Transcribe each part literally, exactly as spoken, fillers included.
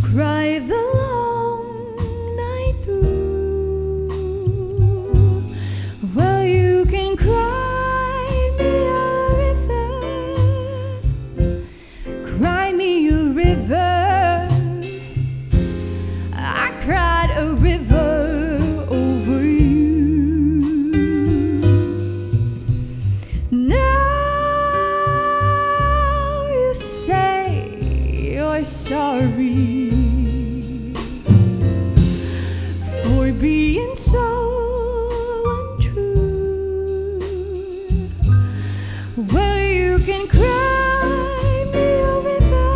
cry the long night through. Well, you can cry me a river, cry me a river. I cried a river over you. Now you say you're sorry for being so untrue. Well, you can cry me a river,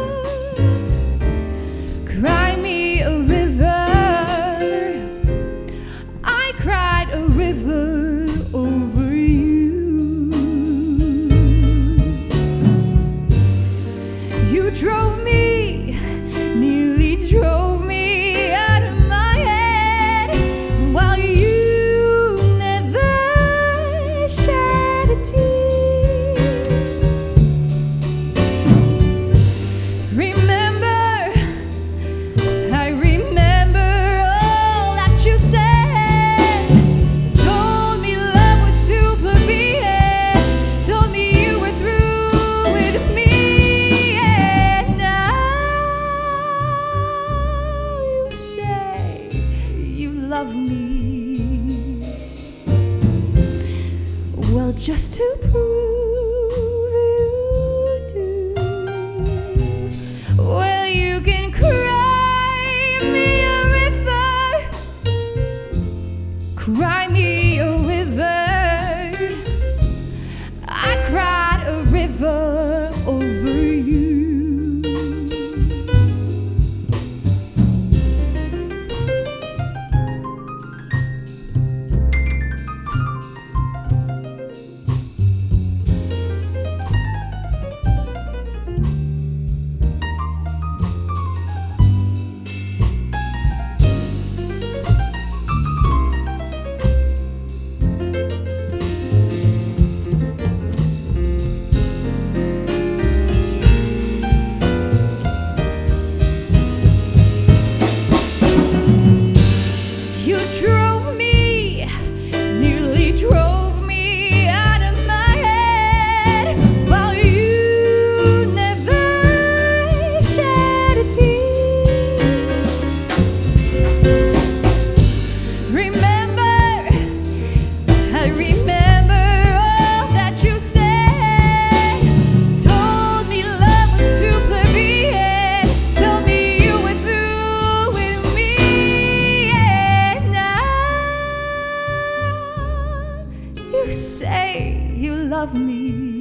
cry me a river. I cried a river over you. You drove me, nearly drove me out of my head, while you never shed a tear. Remember, I remember all that you said. Told me love was too plebeian, told me you were through with me. And now you say you love me. Well, just to prove you do, well, you can cry me a river, cry me a river. I cried a river over you. You drove me, nearly drove me out of my head, while you never shed a tear. Remember, I remember all that you said. Told me love was too plebeian, told me you were through with me. And now you say you love me.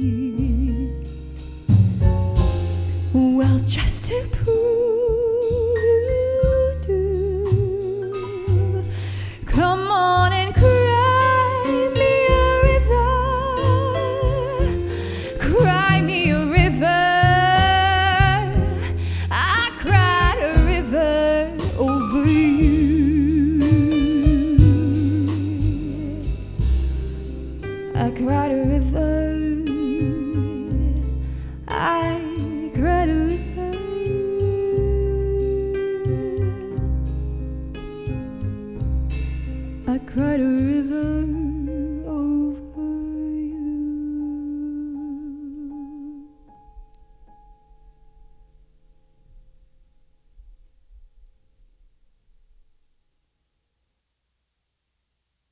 Well, just to prove you do, come on and cry me a river, cry me a river. I cried a river over you. I cried a river. I cried a river. I cried a river.